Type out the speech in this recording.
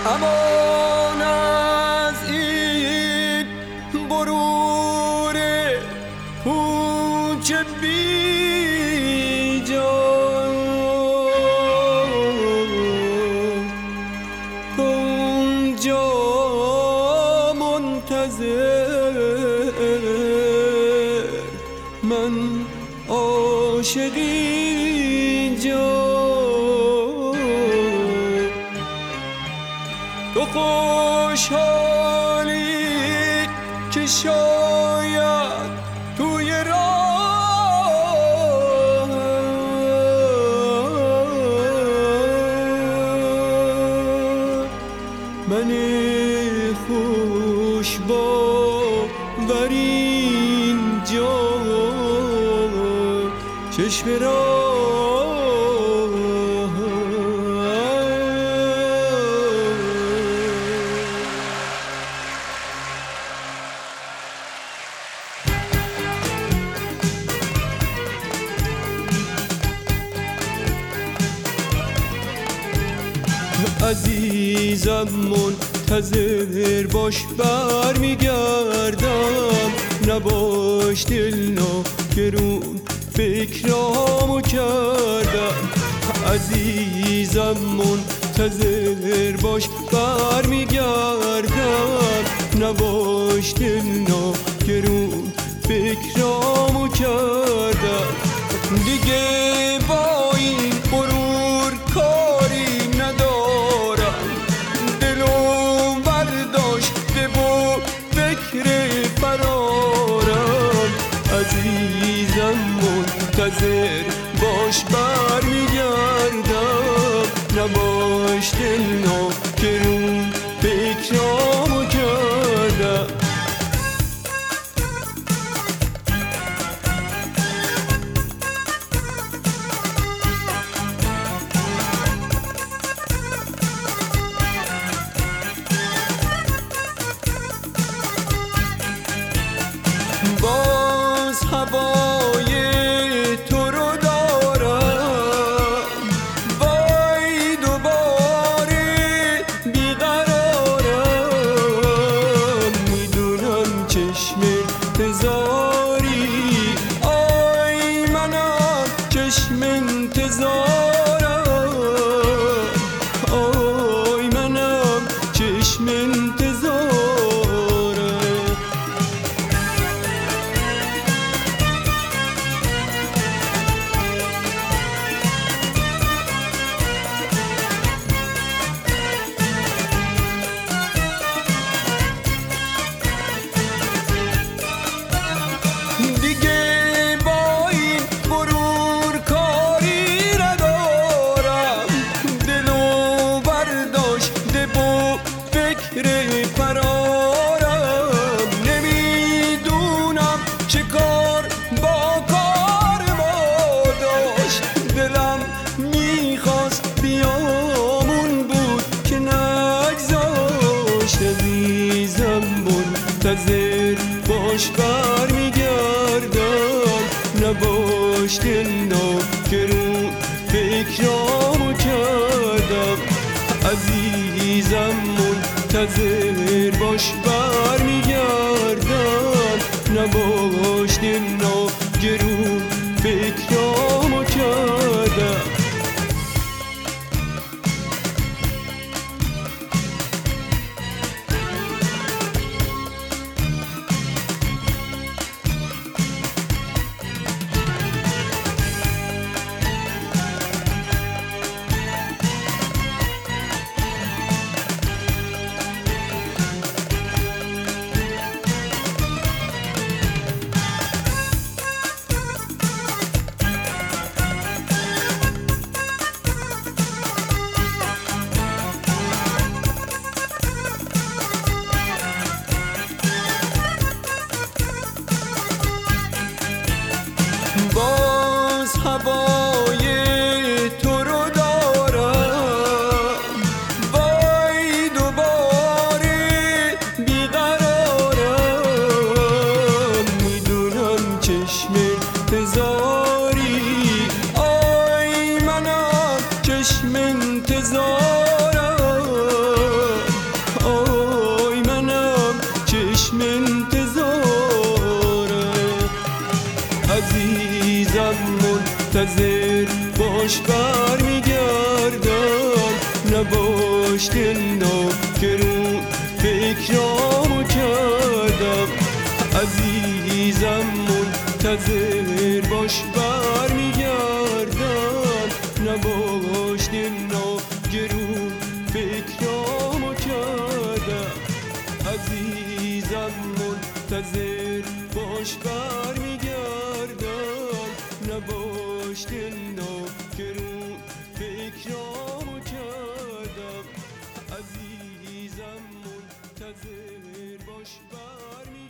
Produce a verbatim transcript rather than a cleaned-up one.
امان از این غرور پوچ بی جان، اونجا منتظر من عاشقی جان. تو خوشحالی که شاید توی راه من خوش باور اینجا چشم راه. عزیزم منتظر باش برمیگردم، نباش دلنگرون فکرامو کردم. عزیزم منتظر باش برمیگردم، نباش دلنگرون فکرامو کردم. دیگه با این غرور کاری ندارم، دلو برداشته با فکر فرارم. عزیزم منتظر باش برمیگردم، نباش دلنگرون فکرامو کردم. باز هوای تو رو دارم، وای دوباره بیقرارم. میدونم چشم انتظاری، آی منم چشم انتظارم، آی منم چشم انتظارم. دیگه با این غرور کاری ندارم، دلو برداشته با فکر فرارم. نمیدونم چه کار با کار ما داشت، دلم میخواست بیامون بود که نگذاشت. عزیزم منتظر باش برمیگردم، نباش دلنگرون فکرامو کردم. عزیزم منتظر باش برمیگردم، نباش دلنگرون فکرامو کردم. باز هوای تو رو دارم، وای دوباره بیقرارم. میدونم چشم انتظاری، آی منم چشم انتظارم، عزیزم منتظر باش برمیگردم نباش دلنا که رو فکرامو کردم عزیزم منتظر باش برمیگردم نباش دلنا که رو فکرامو کردم عزیزم منتظر باش برمیگردم نباش دلنا که رو فکرامو کردم عزیزم منتظر باش برمیگردم